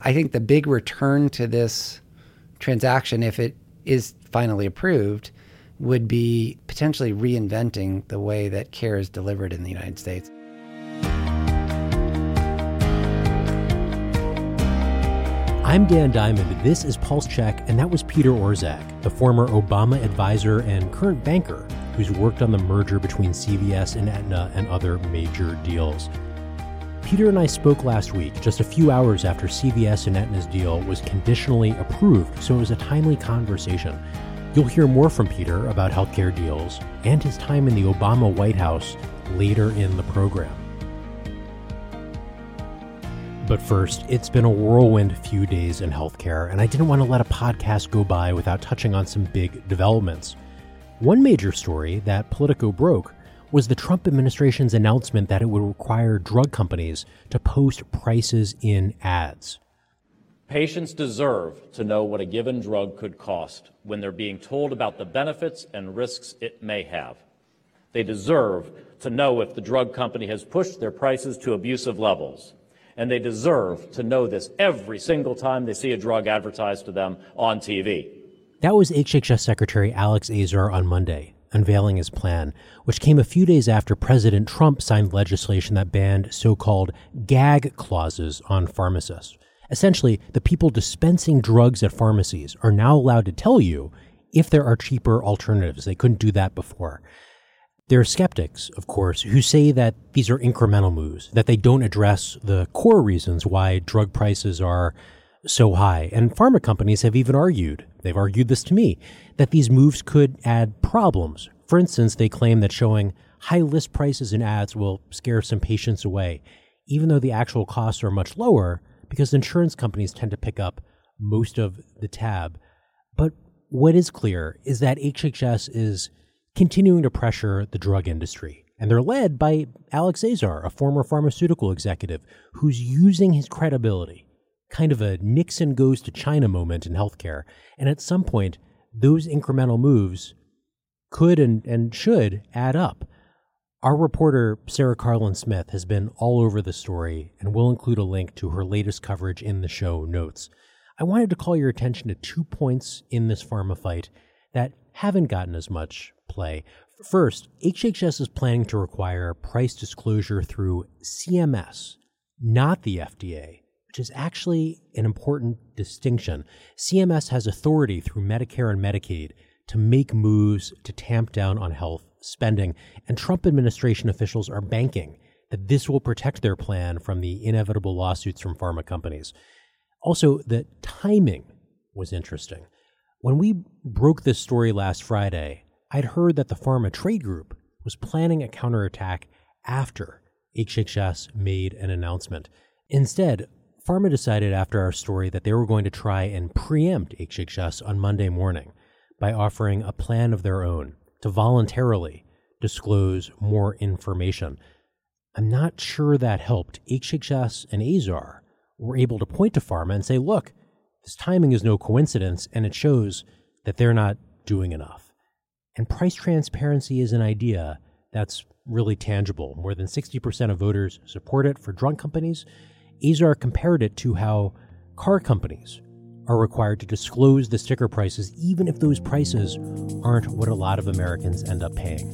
I think the big return to this transaction, if it is finally approved, would be potentially reinventing the way that care is delivered in the United States. I'm Dan Diamond. This is Pulse Check, and that was Peter Orszag, the former Obama advisor and current banker who's worked on the merger between CVS and Aetna and other major deals. Peter and I spoke last week, just a few hours after CVS and Aetna's deal was conditionally approved, so it was a timely conversation. You'll hear more from Peter about healthcare deals and his time in the Obama White House later in the program. But first, it's been a whirlwind few days in healthcare, and I didn't want to let a podcast go by without touching on some big developments. One major story that Politico broke was the Trump administration's announcement that it would require drug companies to post prices in ads. Patients deserve to know what a given drug could cost when they're being told about the benefits and risks it may have. They deserve to know if the drug company has pushed their prices to abusive levels. And they deserve to know this every single time they see a drug advertised to them on TV. That was HHS Secretary Alex Azar on Monday, unveiling his plan, which came a few days after President Trump signed legislation that banned so-called gag clauses on pharmacists. Essentially, the people dispensing drugs at pharmacies are now allowed to tell you if there are cheaper alternatives. They couldn't do that before. There are skeptics, of course, who say that these are incremental moves, that they don't address the core reasons why drug prices are so high. And pharma companies have even argued, they've argued this to me, that these moves could add problems. For instance, they claim that showing high list prices in ads will scare some patients away, even though the actual costs are much lower because insurance companies tend to pick up most of the tab. But what is clear is that HHS is continuing to pressure the drug industry. And they're led by Alex Azar, a former pharmaceutical executive who's using his credibility, kind of a Nixon goes to China moment in healthcare. And at some point, those incremental moves could and should add up. Our reporter, Sarah Carlin-Smith, has been all over the story, and we'll include a link to her latest coverage in the show notes. I wanted to call your attention to 2 points in this pharma fight that haven't gotten as much play. First, HHS is planning to require price disclosure through CMS, not the FDA, which is actually an important distinction. CMS has authority through Medicare and Medicaid to make moves to tamp down on health spending, and Trump administration officials are banking that this will protect their plan from the inevitable lawsuits from pharma companies. Also, the timing was interesting. When we broke this story last Friday, I'd heard that the pharma trade group was planning a counterattack after HHS made an announcement. Instead, pharma decided after our story that they were going to try and preempt HHS on Monday morning by offering a plan of their own to voluntarily disclose more information. I'm not sure that helped. HHS and Azar were able to point to pharma and say, look, this timing is no coincidence, and it shows that they're not doing enough. And price transparency is an idea that's really tangible. More than 60% of voters support it for drug companies. Azar compared it to how car companies are required to disclose the sticker prices, even if those prices aren't what a lot of Americans end up paying.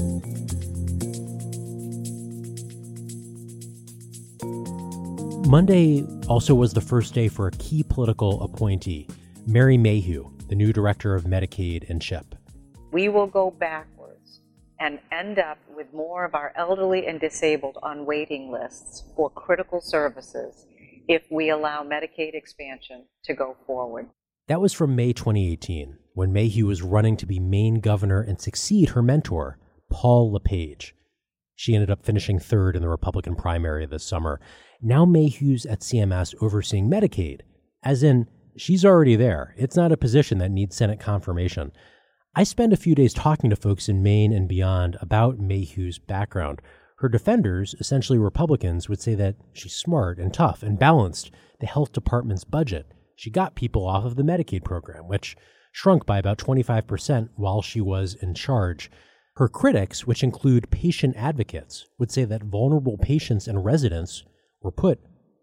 Monday also was the first day for a key political appointee, Mary Mayhew, the new director of Medicaid and CHIP. We will go backwards and end up with more of our elderly and disabled on waiting lists for critical services if we allow Medicaid expansion to go forward. That was from May 2018, when Mayhew was running to be Maine governor and succeed her mentor, Paul LePage. She ended up finishing third in the Republican primary this summer. Now Mayhew's at CMS overseeing Medicaid, as in, she's already there. It's not a position that needs Senate confirmation. I spent a few days talking to folks in Maine and beyond about Mayhew's background. Her defenders, essentially Republicans, would say that she's smart and tough and balanced the health department's budget. She got people off of the Medicaid program, which shrunk by about 25% while she was in charge. Her critics, which include patient advocates, would say that vulnerable patients and residents were put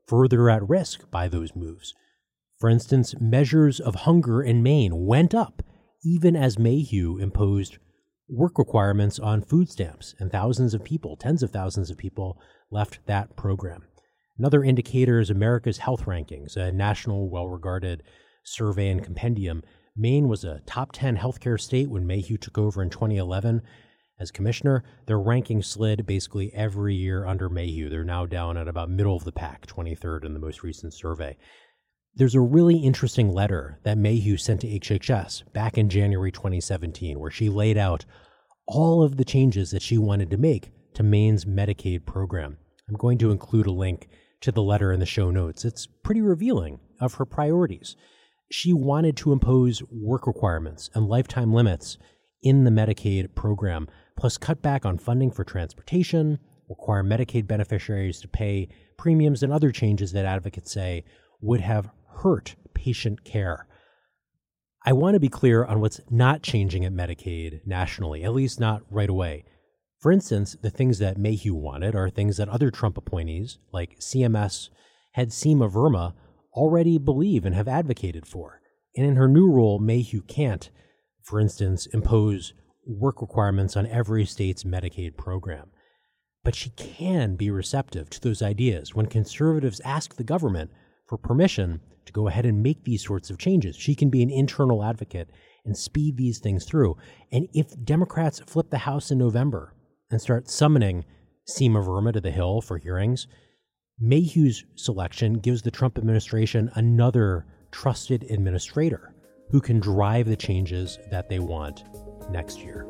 further at risk by those moves. For instance, measures of hunger in Maine went up even as Mayhew imposed work requirements on food stamps, and thousands of people, tens of thousands of people, left that program. Another indicator is America's Health Rankings, a national well-regarded survey and compendium. Maine was a top 10 healthcare state when Mayhew took over in 2011 as commissioner. Their ranking slid basically every year under Mayhew. They're now down at about middle of the pack, 23rd in the most recent survey. There's a really interesting letter that Mayhew sent to HHS back in January 2017, where she laid out all of the changes that she wanted to make to Maine's Medicaid program. I'm going to include a link to the letter in the show notes. It's pretty revealing of her priorities. She wanted to impose work requirements and lifetime limits in the Medicaid program, plus cut back on funding for transportation, require Medicaid beneficiaries to pay premiums, and other changes that advocates say would have hurt patient care. I want to be clear on what's not changing at Medicaid nationally, at least not right away. For instance, the things that Mayhew wanted are things that other Trump appointees, like CMS head Seema Verma, already believe and have advocated for. And in her new role, Mayhew can't, for instance, impose work requirements on every state's Medicaid program. But she can be receptive to those ideas when conservatives ask the government for permission to go ahead and make these sorts of changes. She can be an internal advocate and speed these things through. And if Democrats flip the House in November and start summoning Seema Verma to the Hill for hearings, Mayhew's selection gives the Trump administration another trusted administrator who can drive the changes that they want next year.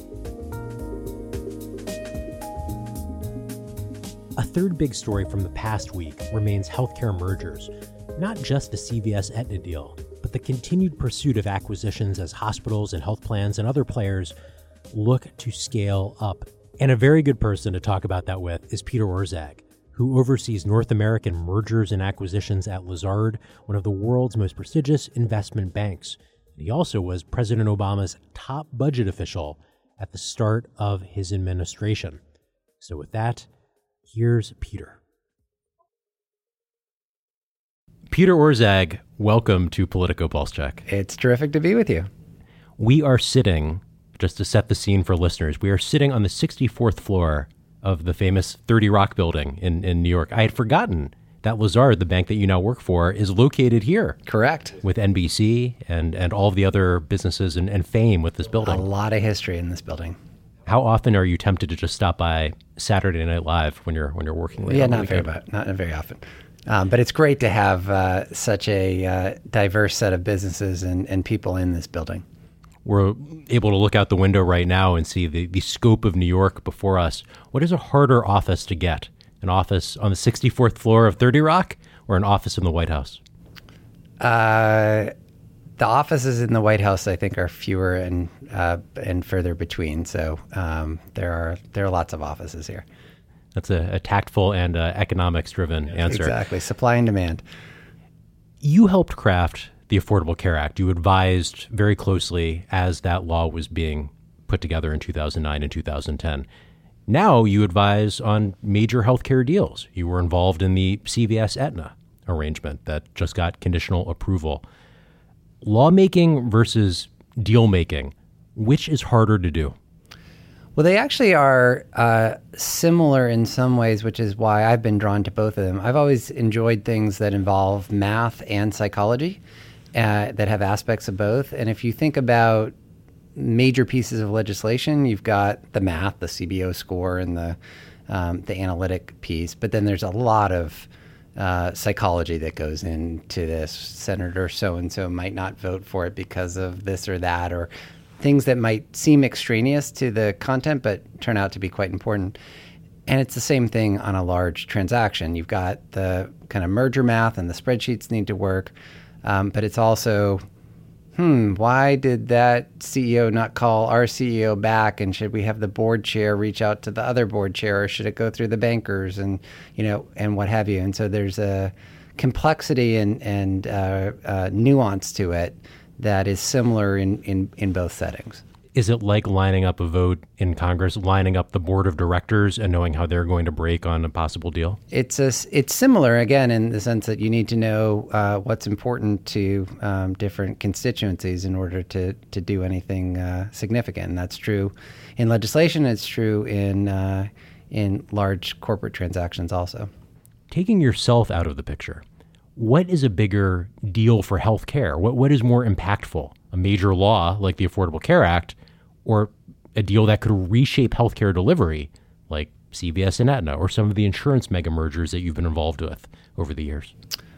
A third big story from the past week remains healthcare mergers, not just the CVS-Aetna deal, but the continued pursuit of acquisitions as hospitals and health plans and other players look to scale up. And a very good person to talk about that with is Peter Orszag, who oversees North American mergers and acquisitions at Lazard, one of the world's most prestigious investment banks. And he also was President Obama's top budget official at the start of his administration. So with that, here's Peter. Peter Orszag, welcome to Politico Pulse Check. It's terrific to be with you. We are sitting, just to set the scene for listeners, we are sitting on the 64th floor of the famous 30 Rock building in New York. I had forgotten that Lazard, the bank that you now work for, is located here. Correct. With NBC and all of the other businesses and fame with this building. A lot of history in this building. How often are you tempted to just stop by Saturday Night Live when you're working late? Yeah, not very often. But it's great to have such a diverse set of businesses and people in this building. We're able to look out the window right now and see the scope of New York before us. What is a harder office to get? An office on the 64th floor of 30 Rock or an office in the White House? The offices in the White House, I think, are fewer and further between. So there are lots of offices here. That's a tactful and economics-driven answer. Exactly. Supply and demand. You helped craft the Affordable Care Act. You advised very closely as that law was being put together in 2009 and 2010. Now you advise on major healthcare deals. You were involved in the CVS-Aetna arrangement that just got conditional approval. Lawmaking versus deal-making, which is harder to do? Well, they actually are similar in some ways, which is why I've been drawn to both of them. I've always enjoyed things that involve math and psychology that have aspects of both. And if you think about major pieces of legislation, you've got the math, the CBO score, and the analytic piece. But then there's a lot of psychology that goes into this. Senator so-and-so might not vote for it because of this or that, or things that might seem extraneous to the content but turn out to be quite important. And it's the same thing on a large transaction. You've got the kind of merger math and the spreadsheets need to work, but it's also, why did that CEO not call our CEO back? And should we have the board chair reach out to the other board chair, or should it go through the bankers and what have you? And so there's a complexity and nuance to it that is similar in both settings. Is it like lining up a vote in Congress, lining up the board of directors and knowing how they're going to break on a possible deal? It's similar, again, in the sense that you need to know what's important to different constituencies in order to do anything significant. And that's true in legislation. It's true in large corporate transactions also. Taking yourself out of the picture, what is a bigger deal for health care? What is more impactful? A major law like the Affordable Care Act, or a deal that could reshape healthcare delivery like CVS and Aetna, or some of the insurance mega mergers that you've been involved with over the years?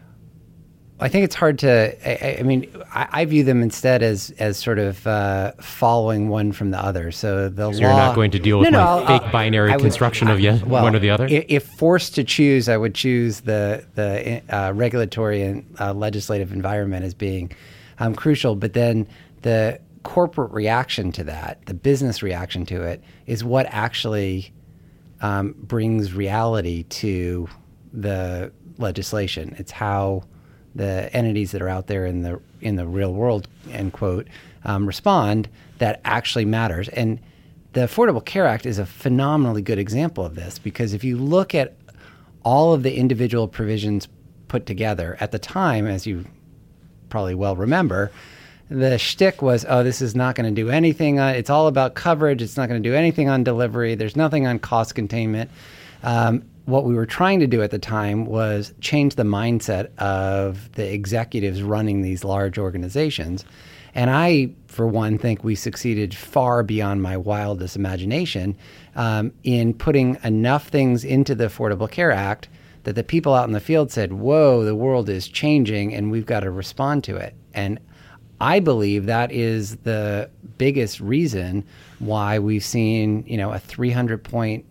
I think it's hard to, I view them instead as sort of following one from the other. So the law. You're not going to deal with fake binary construction of one or the other? If forced to choose, I would choose the regulatory and legislative environment as being crucial. But then the corporate reaction to that, the business reaction to it, is what actually brings reality to the legislation. It's how the entities that are out there in the real world, end quote, respond that actually matters. And the Affordable Care Act is a phenomenally good example of this, because if you look at all of the individual provisions put together at the time, as you probably well remember, the shtick was, this is not going to do anything. It's all about coverage. It's not going to do anything on delivery. There's nothing on cost containment. What we were trying to do at the time was change the mindset of the executives running these large organizations. And I, for one, think we succeeded far beyond my wildest imagination in putting enough things into the Affordable Care Act that the people out in the field said, whoa, the world is changing and we've got to respond to it. And I believe that is the biggest reason why we've seen, a 300-point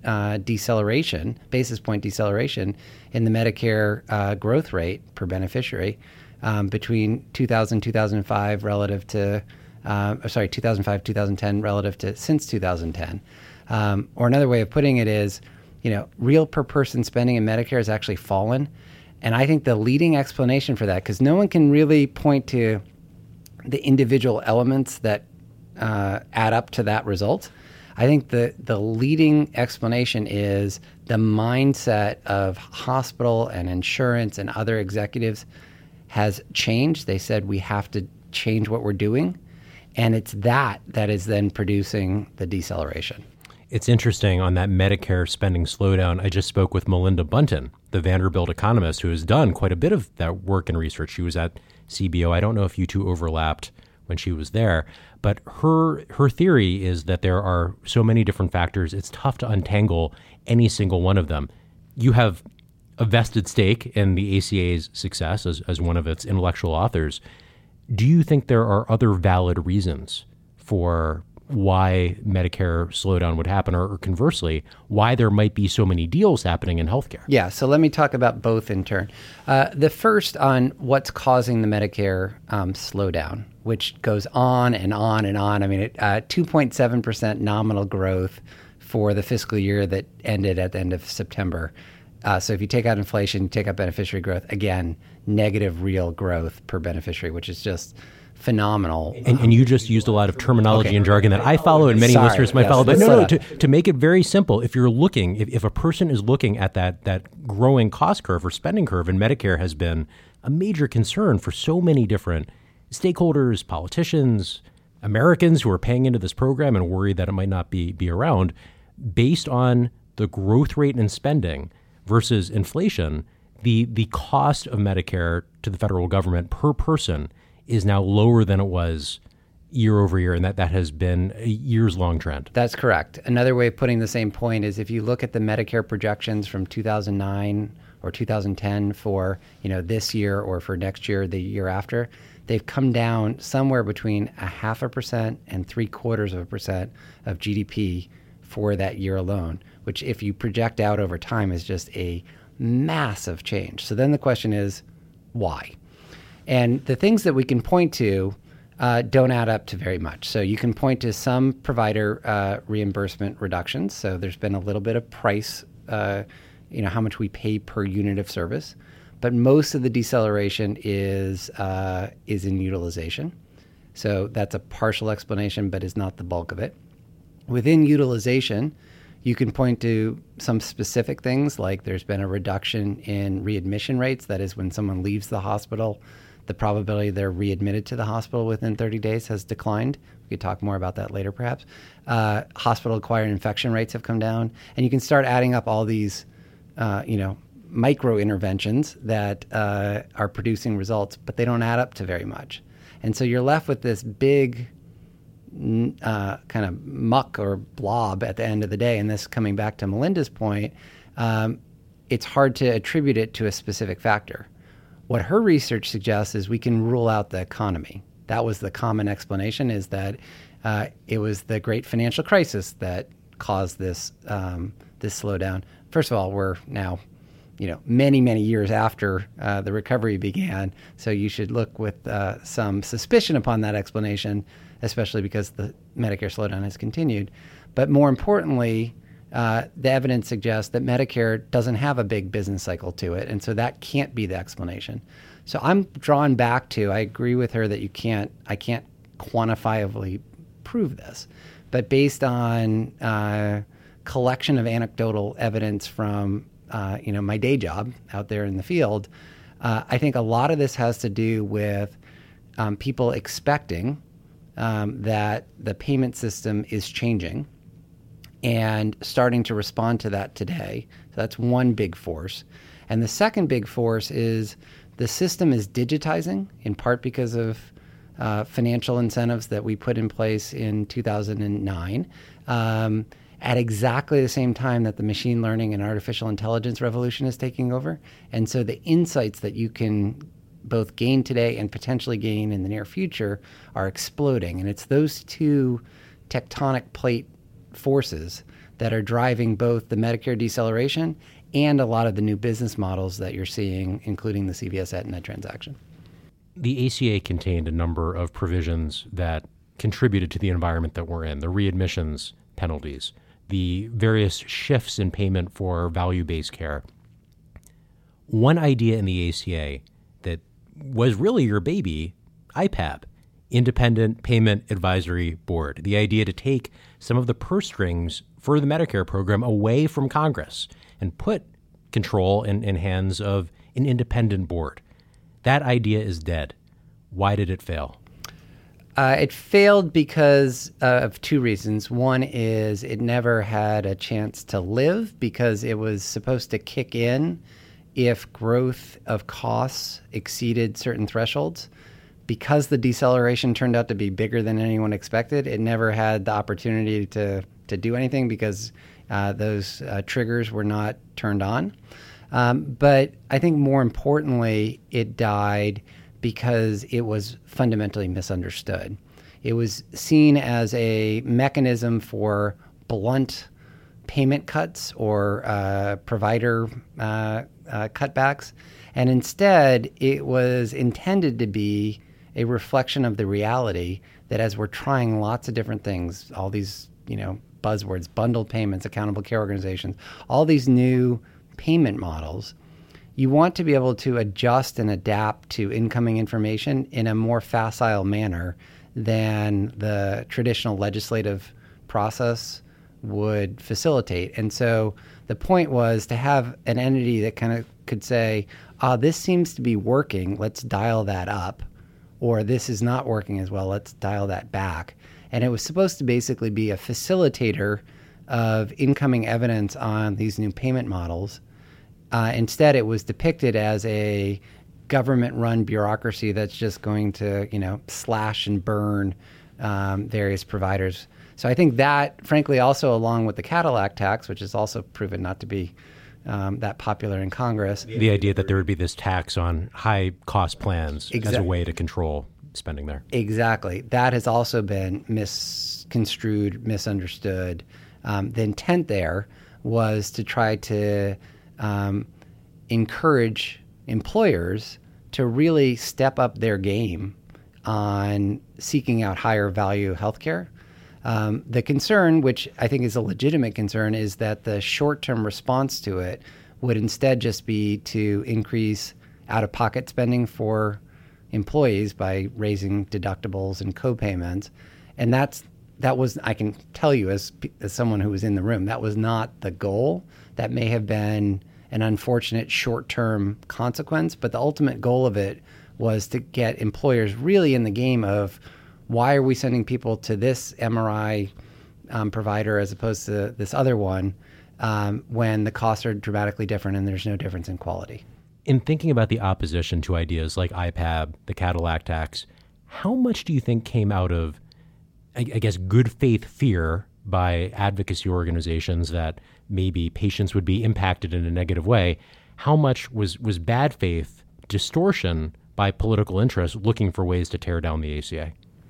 basis point deceleration in the Medicare growth rate per beneficiary between 2005 relative to, 2005, 2010 relative to since 2010. Or another way of putting it is, real per person spending in Medicare has actually fallen. And I think the leading explanation for that, because no one can really point to the individual elements that add up to that result. I think the leading explanation is the mindset of hospital and insurance and other executives has changed. They said we have to change what we're doing. And it's that is then producing the deceleration. It's interesting on that Medicare spending slowdown. I just spoke with Melinda Bunton, the Vanderbilt economist, who has done quite a bit of that work and research. She was at CBO. I don't know if you two overlapped when she was there, but her theory is that there are so many different factors, it's tough to untangle any single one of them. You have a vested stake in the ACA's success as one of its intellectual authors. Do you think there are other valid reasons for why Medicare slowdown would happen, or conversely, why there might be so many deals happening in healthcare? Yeah, so let me talk about both in turn. The first on what's causing the Medicare slowdown, which goes on and on and on. 2.7% nominal growth for the fiscal year that ended at the end of September. So if you take out inflation, take out beneficiary growth, again, negative real growth per beneficiary, which is just phenomenal. And you just used a lot of terminology and jargon that I follow and many listeners might follow. But to make it very simple, if you're looking, if a person is looking at that growing cost curve or spending curve, and Medicare has been a major concern for so many different stakeholders, politicians, Americans who are paying into this program and worried that it might not be around, based on the growth rate in spending versus inflation, the cost of Medicare to the federal government per person is now lower than it was year over year, and that has been a years-long trend. That's correct. Another way of putting the same point is if you look at the Medicare projections from 2009 or 2010 for this year or for next year, the year after, they've come down somewhere between 0.5% and 0.75% of GDP for that year alone, which if you project out over time is just a massive change. So then the question is, why? And the things that we can point to don't add up to very much. So you can point to some provider reimbursement reductions. So there's been a little bit of price, how much we pay per unit of service. But most of the deceleration is in utilization. So that's a partial explanation, but is not the bulk of it. Within utilization, you can point to some specific things, like there's been a reduction in readmission rates. That is, when someone leaves the hospital, the probability they're readmitted to the hospital within 30 days has declined. We could talk more about that later, perhaps. Hospital-acquired infection rates have come down. And you can start adding up all these, micro interventions that are producing results, but they don't add up to very much. And so you're left with this big kind of muck or blob at the end of the day. And this, coming back to Melinda's point, it's hard to attribute it to a specific factor. What her research suggests is we can rule out the economy. That was the common explanation, is that it was the great financial crisis that caused this slowdown. First of all, we're now, many, many years after the recovery began, so you should look with some suspicion upon that explanation, especially because the Medicare slowdown has continued. But more importantly, the evidence suggests that Medicare doesn't have a big business cycle to it, and so that can't be the explanation. So I'm drawn back to, I agree with her that I can't quantifiably prove this, but based on collection of anecdotal evidence from my day job out there in the field, I think a lot of this has to do with people expecting that the payment system is changing and starting to respond to that today. So that's one big force. And the second big force is the system is digitizing, in part because of financial incentives that we put in place in 2009, at exactly the same time that the machine learning and artificial intelligence revolution is taking over. And so the insights that you can both gain today and potentially gain in the near future are exploding. And it's those two tectonic plate forces that are driving both the Medicare deceleration and a lot of the new business models that you're seeing, including the CVS Aetna transaction. The ACA contained a number of provisions that contributed to the environment that we're in, the readmissions penalties, the various shifts in payment for value-based care. One idea in the ACA that was really your baby, IPAB, Independent Payment Advisory Board, the idea to take some of the purse strings for the Medicare program away from Congress and put control in hands of an independent board. That idea is dead. Why did it fail? It failed because of two reasons. One is it never had a chance to live because it was supposed to kick in if growth of costs exceeded certain thresholds. Because the deceleration turned out to be bigger than anyone expected, it never had the opportunity to do anything because those triggers were not turned on. But I think more importantly, it died because it was fundamentally misunderstood. It was seen as a mechanism for blunt payment cuts or provider cutbacks, and instead it was intended to be a reflection of the reality that as we're trying lots of different things, all these buzzwords, bundled payments, accountable care organizations, all these new payment models, you want to be able to adjust and adapt to incoming information in a more facile manner than the traditional legislative process would facilitate. And so the point was to have an entity that kind of could say, this seems to be working, let's dial that up, or this is not working as well, let's dial that back. And it was supposed to basically be a facilitator of incoming evidence on these new payment models. Instead, it was depicted as a government-run bureaucracy that's just going to, slash and burn various providers. So I think that, frankly, also along with the Cadillac tax, which is also proven not to be that popular in Congress. The idea that there would be this tax on high-cost plans as a way to control spending there. Exactly. That has also been misconstrued, misunderstood. The intent there was to try to encourage employers to really step up their game on seeking out higher value healthcare. The concern, which I think is a legitimate concern, is that the short-term response to it would instead just be to increase out-of-pocket spending for employees by raising deductibles and co-payments. And that was, I can tell you as someone who was in the room, that was not the goal. That may have been an unfortunate short-term consequence, but the ultimate goal of it was to get employers really in the game of, why are we sending people to this MRI provider as opposed to this other one when the costs are dramatically different and there's no difference in quality? In thinking about the opposition to ideas like IPAB, the Cadillac tax, how much do you think came out of, I guess, good faith fear by advocacy organizations that maybe patients would be impacted in a negative way? How much was bad faith distortion by political interests looking for ways to tear down the ACA?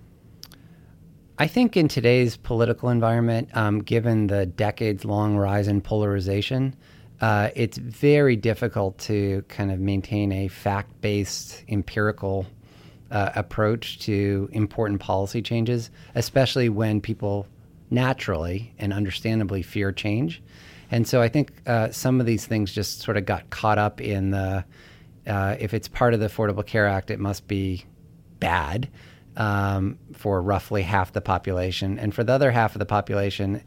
I think in today's political environment, given the decades-long rise in polarization, it's very difficult to kind of maintain a fact-based, empirical approach to important policy changes, especially when people naturally and understandably fear change. And so I think some of these things just sort of got caught up in the, if it's part of the Affordable Care Act, it must be bad. For roughly half the population, and for the other half of the population,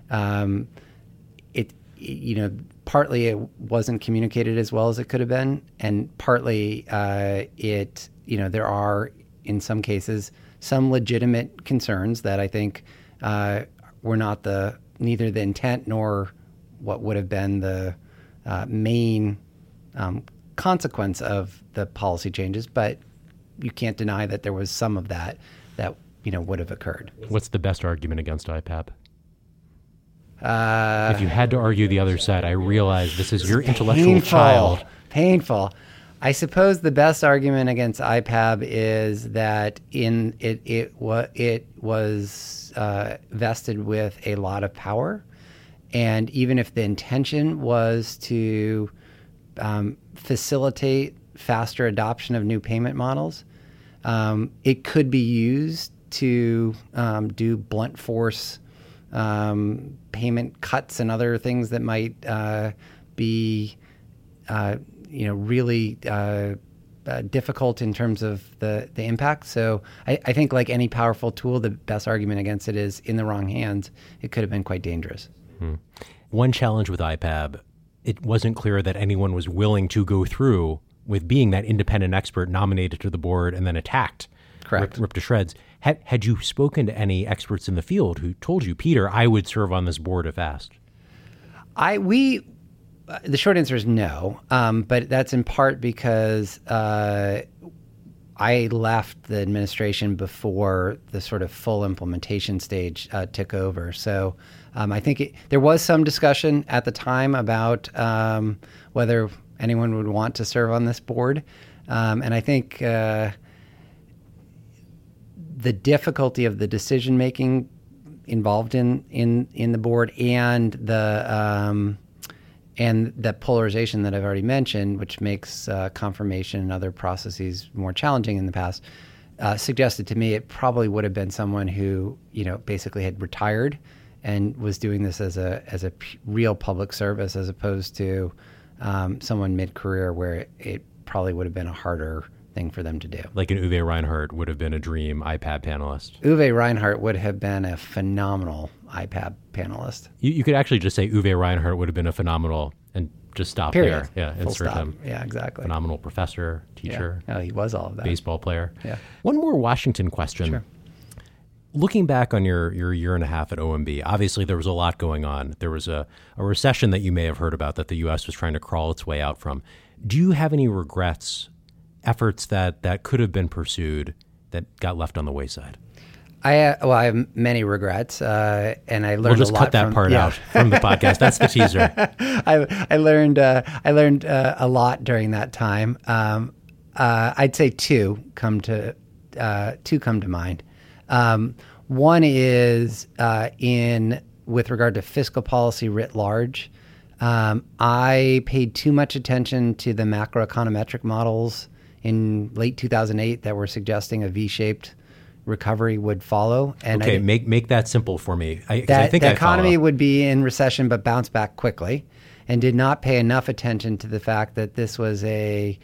partly it wasn't communicated as well as it could have been, and partly there are in some cases some legitimate concerns that I think were not neither the intent nor what would have been the main consequence of the policy changes, but you can't deny that there was some of that would have occurred. What's the best argument against IPAB? If you had to argue the other side, I realize this is your intellectual child. Painful. I suppose the best argument against IPAB is that it was vested with a lot of power, and even if the intention was to facilitate faster adoption of new payment models, it could be used to do blunt force payment cuts and other things that might be really difficult in terms of the impact. So I think, like any powerful tool, the best argument against it is in the wrong hands, it could have been quite dangerous. One challenge with IPAB, it wasn't clear that anyone was willing to go through with being that independent expert nominated to the board and then attacked. Correct. Ripped to shreds. Had you spoken to any experts in the field who told you, Peter, I would serve on this board if asked? The short answer is no, but that's in part because I left the administration before the sort of full implementation stage took over. So I think there was some discussion at the time about whether anyone would want to serve on this board. And I think the difficulty of the decision-making involved in the board and the polarization that I've already mentioned, which makes confirmation and other processes more challenging in the past, suggested to me it probably would have been someone who, basically had retired and was doing this as a real public service, as opposed to someone mid-career where it probably would have been a harder thing for them to do. Like an Uwe Reinhardt would have been a dream IPAB panelist. Uwe Reinhardt would have been a phenomenal IPAB panelist. You could actually just say Uwe Reinhardt would have been a phenomenal, and just stop Period. there. Yeah, Full insert stop. him. Yeah, exactly. Phenomenal professor, teacher. Yeah. Oh, he was all of that. Baseball player. Yeah. One more Washington question. Sure. Looking back on your year and a half at OMB, obviously there was a lot going on. There was a recession that you may have heard about that the U.S. was trying to crawl its way out from. Do you have any regrets, efforts that could have been pursued that got left on the wayside? I have many regrets, and I learned. We'll just a lot cut that part out from the podcast. That's the teaser. I learned a lot during that time. I'd say two come to mind. One is with regard to fiscal policy writ large. I paid too much attention to the macroeconometric models in late 2008 that were suggesting a V-shaped recovery would follow. And okay, make that simple for me. I think the economy would be in recession but bounce back quickly, and did not pay enough attention to the fact that this was a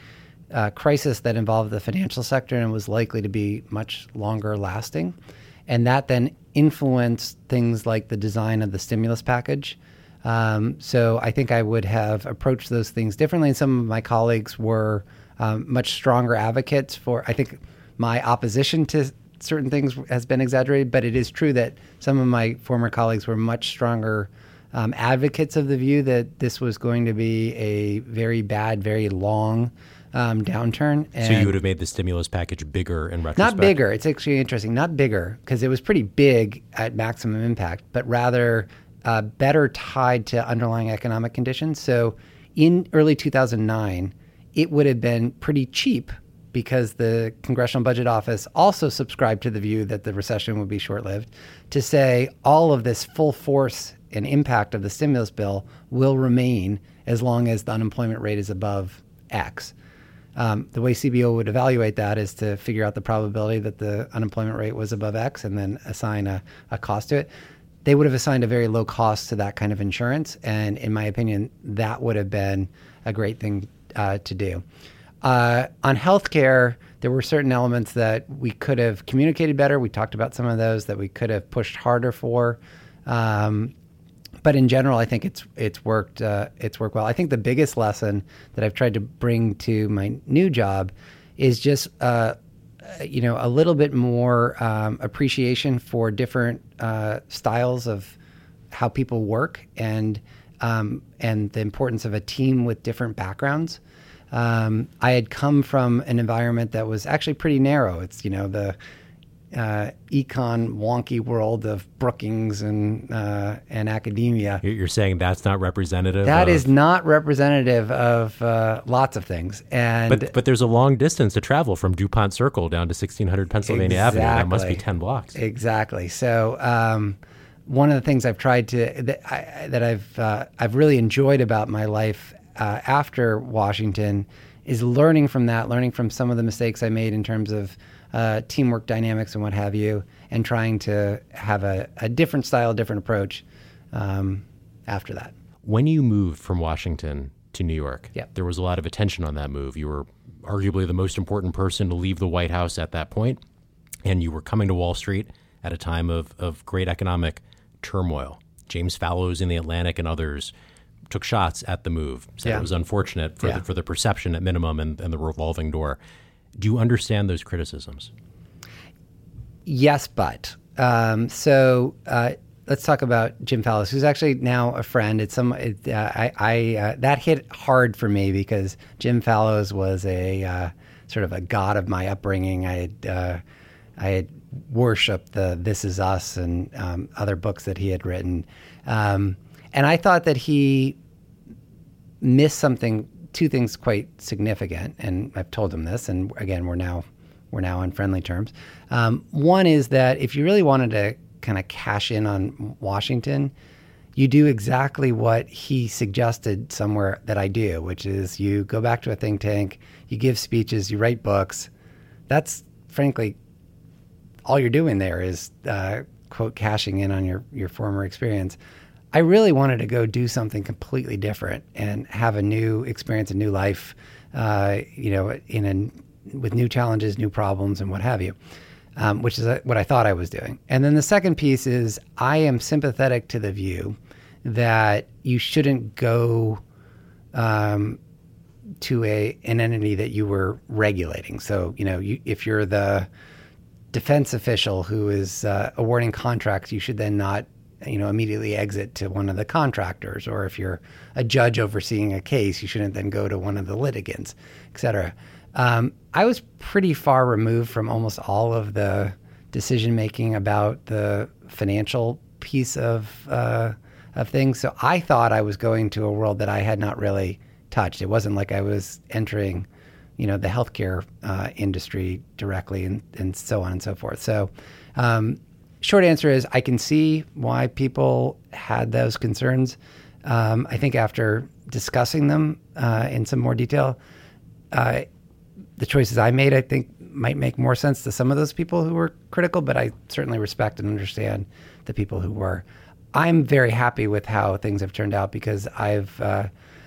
crisis that involved the financial sector and was likely to be much longer lasting. And that then influenced things like the design of the stimulus package. So I think I would have approached those things differently. And some of my colleagues were much stronger advocates for, I think my opposition to certain things has been exaggerated, but it is true that some of my former colleagues were much stronger advocates of the view that this was going to be a very bad, very long downturn. And so you would have made the stimulus package bigger in retrospect? Not bigger. It's actually interesting. Not bigger, because it was pretty big at maximum impact, but rather better tied to underlying economic conditions. So in early 2009, it would have been pretty cheap because the Congressional Budget Office also subscribed to the view that the recession would be short-lived, to say all of this full force and impact of the stimulus bill will remain as long as the unemployment rate is above X. The way CBO would evaluate that is to figure out the probability that the unemployment rate was above X and then assign a cost to it. They would have assigned a very low cost to that kind of insurance. And in my opinion, that would have been a great thing to do. On healthcare, there were certain elements that we could have communicated better. We talked about some of those that we could have pushed harder for. But in general, I think it's worked well. I think the biggest lesson that I've tried to bring to my new job is just a little bit more appreciation for different styles of how people work and the importance of a team with different backgrounds. I had come from an environment that was actually pretty narrow. It's the econ wonky world of Brookings and academia. You're saying that's not representative? That is not representative of lots of things. And but there's a long distance to travel from DuPont Circle down to 1600 Pennsylvania Avenue. That must be 10 blocks. Exactly. So one of the things I've tried to I've really enjoyed about my life after Washington is learning from some of the mistakes I made in terms of teamwork dynamics and what have you, and trying to have a different style, different approach after that. When you moved from Washington to New York, yep, there was a lot of attention on that move. You were arguably the most important person to leave the White House at that point, and you were coming to Wall Street at a time of great economic turmoil. James Fallows in The Atlantic and others took shots at the move, said it was unfortunate for the perception at minimum and the revolving door. Do you understand those criticisms? Yes, but so let's talk about Jim Fallows, who's actually now a friend. That hit hard for me because Jim Fallows was a sort of a god of my upbringing. I had worshipped the This Is Us and other books that he had written, and I thought that he missed two things quite significant, and I've told him this, and again, we're now on friendly terms. One is that if you really wanted to kind of cash in on Washington, you do exactly what he suggested somewhere that I do, which is you go back to a think tank, you give speeches, you write books. That's frankly all you're doing there is quote cashing in on your former experience. I really wanted to go do something completely different and have a new experience, a new life, with new challenges, new problems, and what have you, which is what I thought I was doing. And then the second piece is I am sympathetic to the view that you shouldn't go to an entity that you were regulating. So, if you're the defense official who is awarding contracts, you should then not immediately exit to one of the contractors, or if you're a judge overseeing a case, you shouldn't then go to one of the litigants, et cetera. I was pretty far removed from almost all of the decision-making about the financial piece of things. So I thought I was going to a world that I had not really touched. It wasn't like I was entering, the healthcare industry directly and so on and so forth. So, short answer is I can see why people had those concerns. I think after discussing them in some more detail, the choices I made, I think, might make more sense to some of those people who were critical, but I certainly respect and understand the people who were. I'm very happy with how things have turned out because I've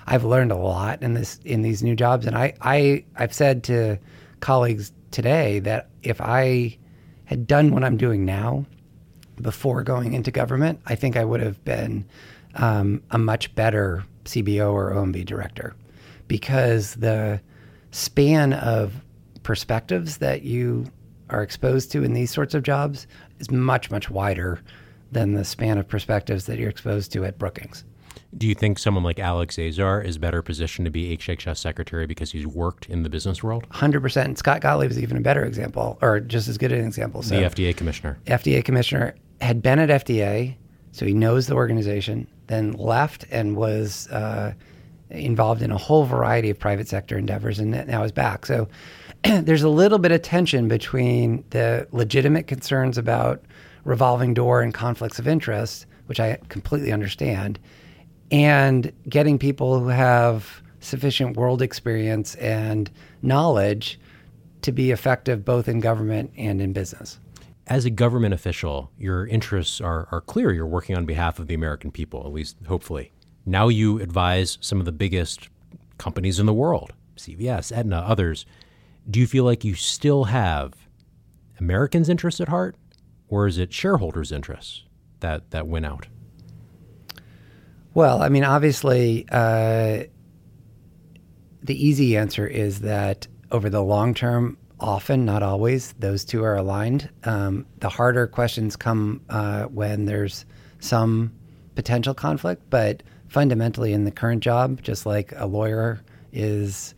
I've learned a lot in these new jobs. And I've said to colleagues today that if I had done what I'm doing now before going into government, I think I would have been a much better CBO or OMB director, because the span of perspectives that you are exposed to in these sorts of jobs is much, much wider than the span of perspectives that you're exposed to at Brookings. Do you think someone like Alex Azar is better positioned to be HHS secretary because he's worked in the business world? 100%. And Scott Gottlieb is even a better example, or just as good an example. So, the FDA commissioner. FDA commissioner, had been at FDA, so he knows the organization, then left and was involved in a whole variety of private sector endeavors, and now is back. So there's a little bit of tension between the legitimate concerns about revolving door and conflicts of interest, which I completely understand, and getting people who have sufficient world experience and knowledge to be effective both in government and in business. As a government official, your interests are clear. You're working on behalf of the American people, at least hopefully. Now you advise some of the biggest companies in the world, CVS, Aetna, others. Do you feel like you still have Americans' interests at heart, or is it shareholders' interests that win out? Well, I mean, obviously, the easy answer is that over the long term, often, not always, those two are aligned. The harder questions come when there's some potential conflict, but fundamentally in the current job, just like a lawyer is,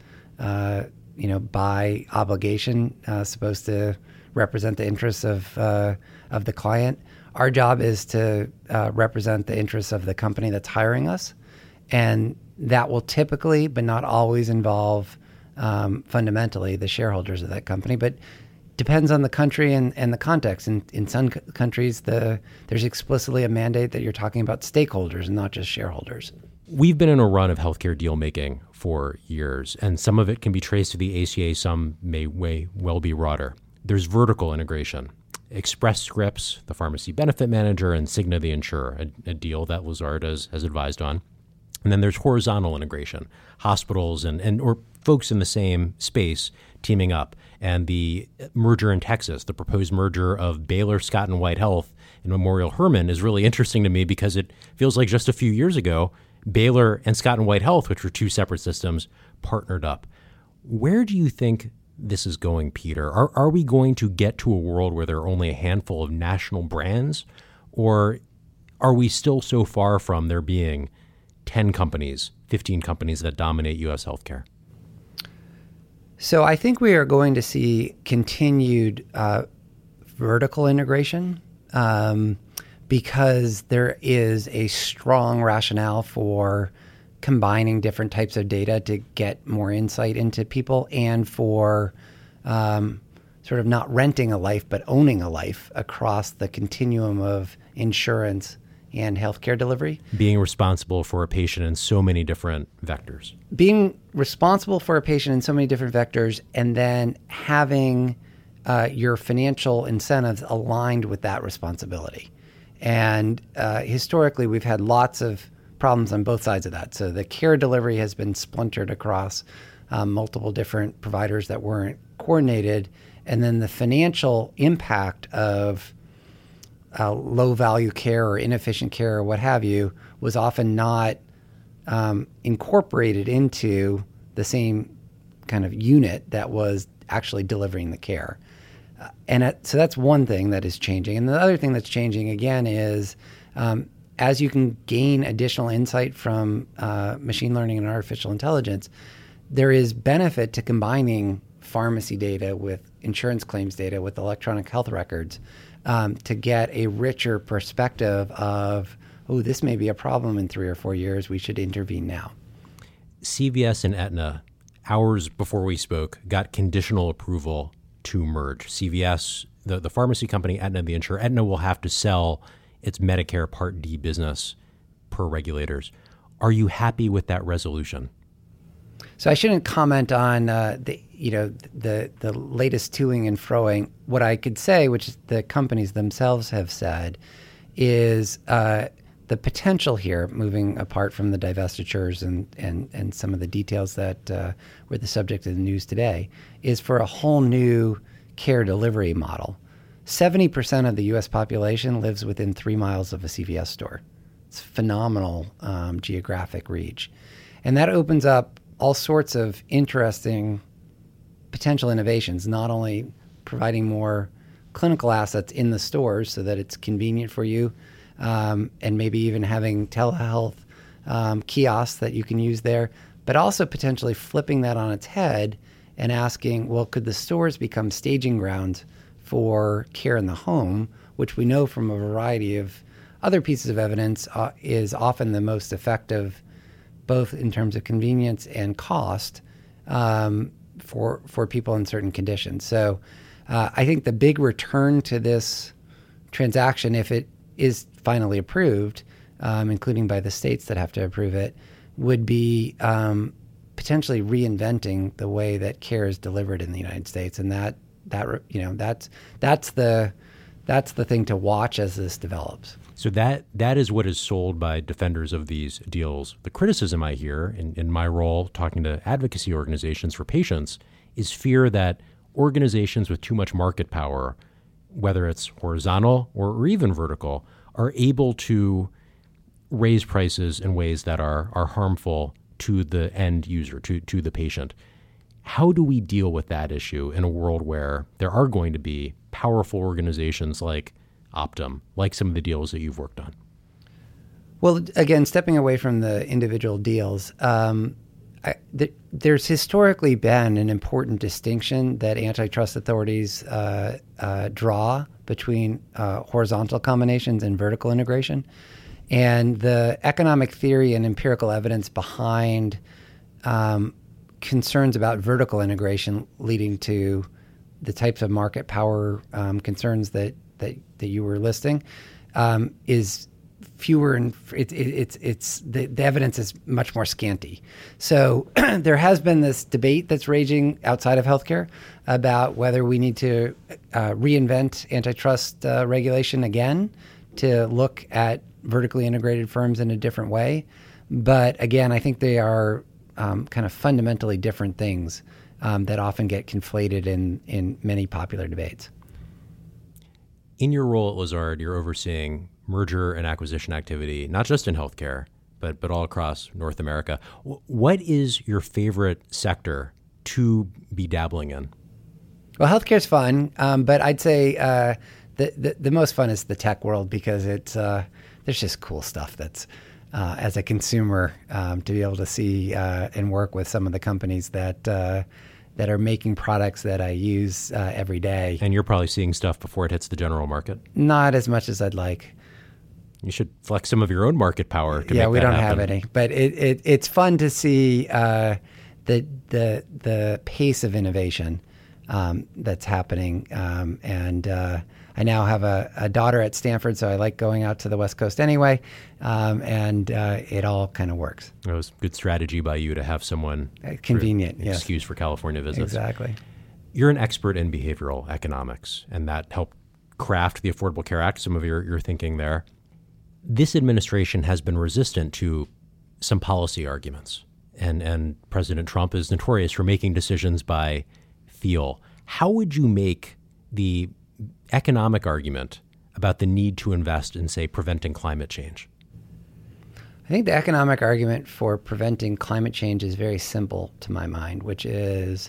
by obligation, supposed to represent the interests of the client, our job is to represent the interests of the company that's hiring us. And that will typically, but not always, involve fundamentally the shareholders of that company. But depends on the country and the context. In some countries, there's explicitly a mandate that you're talking about stakeholders and not just shareholders. We've been in a run of healthcare deal making for years, and some of it can be traced to the ACA, some may well be broader. There's vertical integration. Express Scripts, the pharmacy benefit manager, and Cigna, the insurer, a deal that Lazard has advised on. And then there's horizontal integration, hospitals and or folks in the same space teaming up. And the merger in Texas, the proposed merger of Baylor, Scott and White Health and Memorial Hermann, is really interesting to me because it feels like just a few years ago, Baylor and Scott and White Health, which were two separate systems, partnered up. Where do you think this is going, Peter? Are we going to get to a world where there are only a handful of national brands? Or are we still so far from there being 10 companies, 15 companies that dominate U.S. healthcare? So I think we are going to see continued vertical integration because there is a strong rationale for combining different types of data to get more insight into people and for sort of not renting a life, but owning a life across the continuum of insurance and healthcare delivery. Being responsible for a patient in so many different vectors. Being responsible for a patient in so many different vectors, and then having your financial incentives aligned with that responsibility. And historically, we've had lots of problems on both sides of that. So the care delivery has been splintered across multiple different providers that weren't coordinated. And then the financial impact of low-value care or inefficient care or what have you was often not incorporated into the same kind of unit that was actually delivering the care. So that's one thing that is changing. And the other thing that's changing, again, is as you can gain additional insight from machine learning and artificial intelligence, there is benefit to combining pharmacy data with insurance claims data with electronic health records to get a richer perspective of, this may be a problem in 3 or 4 years. We should intervene now. CVS and Aetna, hours before we spoke, got conditional approval to merge. CVS, the pharmacy company, Aetna, the insurer. Aetna will have to sell its Medicare Part D business per regulators. Are you happy with that resolution? So I shouldn't comment on the latest toing and froing. What I could say, which the companies themselves have said, is the the potential here, moving apart from the divestitures and some of the details that were the subject of the news today, is for a whole new care delivery model. 70% of the U.S. population lives within 3 miles of a CVS store. It's phenomenal geographic reach. And that opens up all sorts of interesting potential innovations, not only providing more clinical assets in the stores so that it's convenient for you, and maybe even having telehealth kiosks that you can use there, but also potentially flipping that on its head and asking, well, could the stores become staging grounds for care in the home, which we know from a variety of other pieces of evidence is often the most effective, both in terms of convenience and cost for people in certain conditions. So I think the big return to this transaction, if it is finally approved, including by the states that have to approve it, would be potentially reinventing the way that care is delivered in the United States, and that's the thing to watch as this develops. So that is what is sold by defenders of these deals. The criticism I hear in my role talking to advocacy organizations for patients is fear that organizations with too much market power, whether it's horizontal or even vertical, are able to raise prices in ways that are harmful to the end user, to the patient. How do we deal with that issue in a world where there are going to be powerful organizations like Optum, like some of the deals that you've worked on? Well, again, stepping away from the individual deals, there's historically been an important distinction that antitrust authorities draw between horizontal combinations and vertical integration. And the economic theory and empirical evidence behind concerns about vertical integration leading to the types of market power concerns that you were listing is fewer, and it's the evidence is much more scanty. So there has been this debate that's raging outside of healthcare about whether we need to reinvent antitrust regulation again to look at vertically integrated firms in a different way. But again, I think they are kind of fundamentally different things that often get conflated in many popular debates. In your role at Lazard, you're overseeing merger and acquisition activity, not just in healthcare, but all across North America. What is your favorite sector to be dabbling in? Well, healthcare's fun, but I'd say the most fun is the tech world because it's there's just cool stuff that's as a consumer to be able to see and work with some of the companies that are making products that I use every day. And you're probably seeing stuff before it hits the general market? Not as much as I'd like. You should flex some of your own market power to make that happen. Yeah, we don't have any. But it's fun to see the pace of innovation that's happening. And I now have a daughter at Stanford, so I like going out to the West Coast anyway. And it all kind of works. It was good strategy by you to have someone convenient, yes. Excuse for California visits. Exactly. You're an expert in behavioral economics, and that helped craft the Affordable Care Act, some of your thinking there. This administration has been resistant to some policy arguments, and President Trump is notorious for making decisions by feel. How would you make the economic argument about the need to invest in, say, preventing climate change? I think the economic argument for preventing climate change is very simple to my mind, which is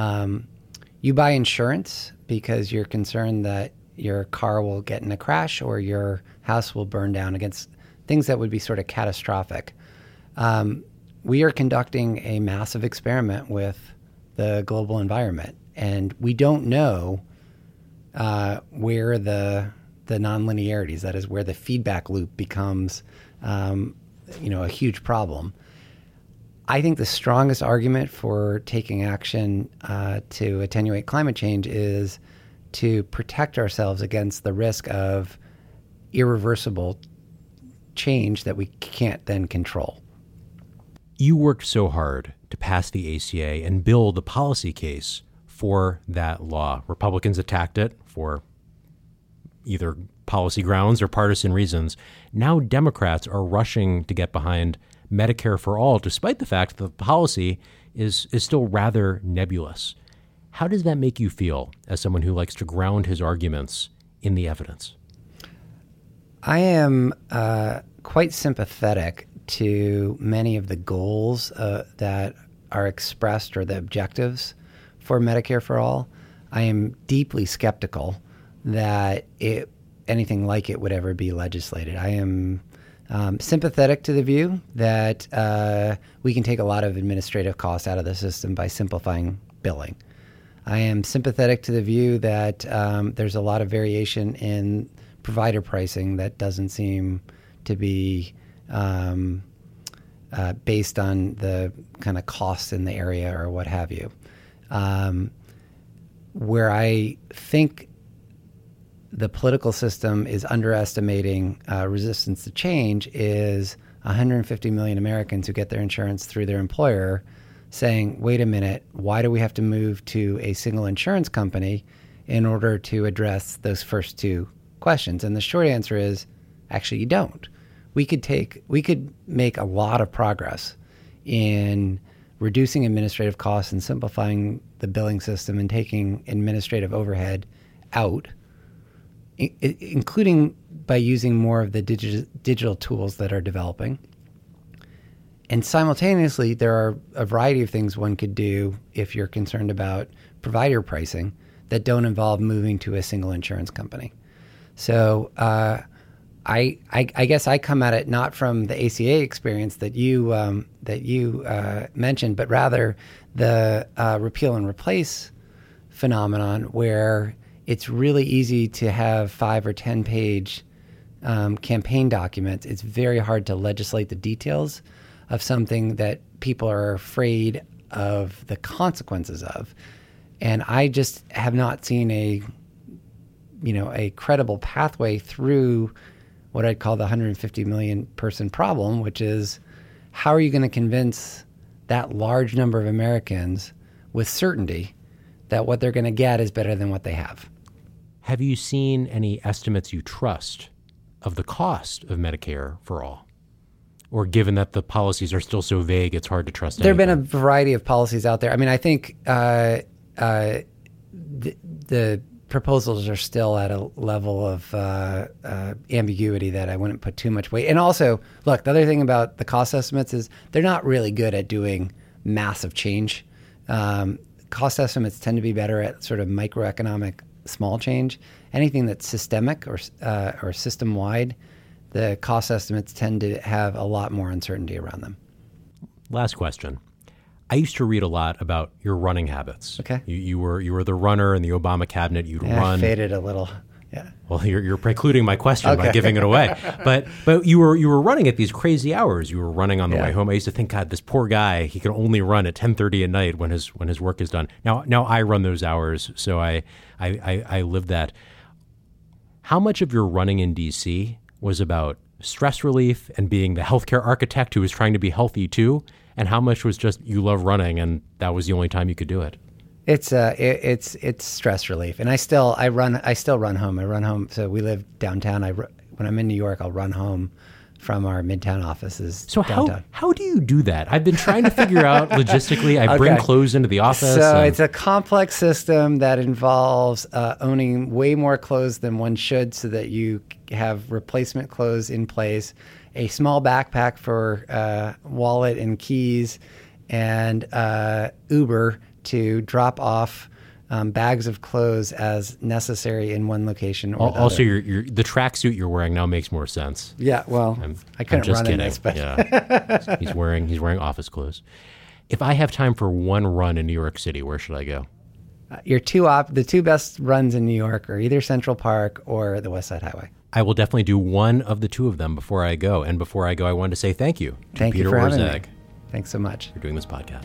you buy insurance because you're concerned that your car will get in a crash or your house will burn down, against things that would be sort of catastrophic. We are conducting a massive experiment with the global environment, and we don't know where the nonlinearities, that is where the feedback loop becomes a huge problem. I think the strongest argument for taking action to attenuate climate change is to protect ourselves against the risk of irreversible change that we can't then control. You worked so hard to pass the ACA and build a policy case for that law. Republicans attacked it for either policy grounds or partisan reasons. Now Democrats are rushing to get behind Medicare for all, despite the fact that the policy is still rather nebulous. How does that make you feel as someone who likes to ground his arguments in the evidence? I am quite sympathetic to many of the goals that are expressed, or the objectives for Medicare for All. I am deeply skeptical that anything like it would ever be legislated. I am sympathetic to the view that we can take a lot of administrative costs out of the system by simplifying billing. I am sympathetic to the view that there's a lot of variation in provider pricing that doesn't seem to be based on the kind of costs in the area or what have you. Where I think the political system is underestimating resistance to change is 150 million Americans who get their insurance through their employer saying, wait a minute, why do we have to move to a single insurance company in order to address those first two questions? And the short answer is, actually, you don't. We could make a lot of progress in reducing administrative costs and simplifying the billing system and taking administrative overhead out, including by using more of the digital tools that are developing. And simultaneously, there are a variety of things one could do if you're concerned about provider pricing that don't involve moving to a single insurance company. So I guess I come at it not from the ACA experience that you mentioned, but rather the repeal and replace phenomenon, where it's really easy to have 5 or 10 page campaign documents. It's very hard to legislate the details of something that people are afraid of the consequences of. And I just have not seen a credible pathway through what I'd call the 150 million person problem, which is, how are you going to convince that large number of Americans with certainty that what they're going to get is better than what they have? Have you seen any estimates you trust of the cost of Medicare for All? Or given that the policies are still so vague, it's hard to trust anything? There have been a variety of policies out there. I mean, I think the proposals are still at a level of ambiguity that I wouldn't put too much weight. And also, look, the other thing about the cost estimates is they're not really good at doing massive change. Cost estimates tend to be better at sort of microeconomic small change. Anything that's systemic or system-wide, the cost estimates tend to have a lot more uncertainty around them. Last question. I used to read a lot about your running habits. Okay. You were the runner in the Obama cabinet. You'd run. I faded a little. Yeah. Well, you're precluding my question by giving it away. But you were running at these crazy hours. You were running on the way home. I used to think, God, this poor guy, he can only run at 10:30 at night when his work is done. Now I run those hours, so I live that. How much of your running in D.C. was about stress relief and being the healthcare architect who was trying to be healthy too? And how much was just you love running and that was the only time you could do it? It's stress relief, and I still run home. I run home. So we live downtown. When I'm in New York, I'll run home from our Midtown offices. So downtown. how do you do that? I've been trying to figure out logistically. I bring clothes into the office. So it's a complex system that involves owning way more clothes than one should, so that you have replacement clothes in place, a small backpack for wallet and keys, and Uber to drop off bags of clothes as necessary in one location or the also, other. the tracksuit you're wearing now makes more sense. Yeah, well, I couldn't run kidding. in this, but yeah. he's wearing office clothes. If I have time for one run in New York City, where should I go? The two best runs in New York are either Central Park or the West Side Highway. I will definitely do one of the two of them before I go. And before I go, I wanted to say thank you to Thank Peter you for having Orszag. me. Thanks so much for doing this podcast.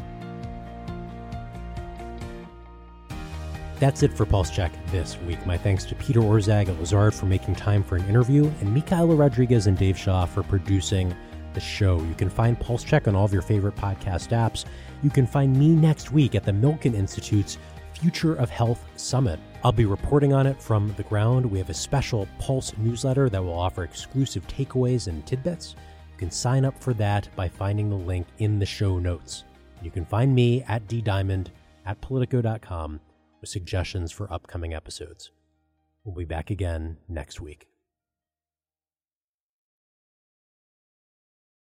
That's it for Pulse Check this week. My thanks to Peter Orszag at Lazard for making time for an interview, and Michaela Rodriguez and Dave Shaw for producing the show. You can find Pulse Check on all of your favorite podcast apps. You can find me next week at the Milken Institute's Future of Health Summit. I'll be reporting on it from the ground. We have a special Pulse newsletter that will offer exclusive takeaways and tidbits. You can sign up for that by finding the link in the show notes. You can find me at ddiamond at Politico.com with suggestions for upcoming episodes. We'll be back again next week.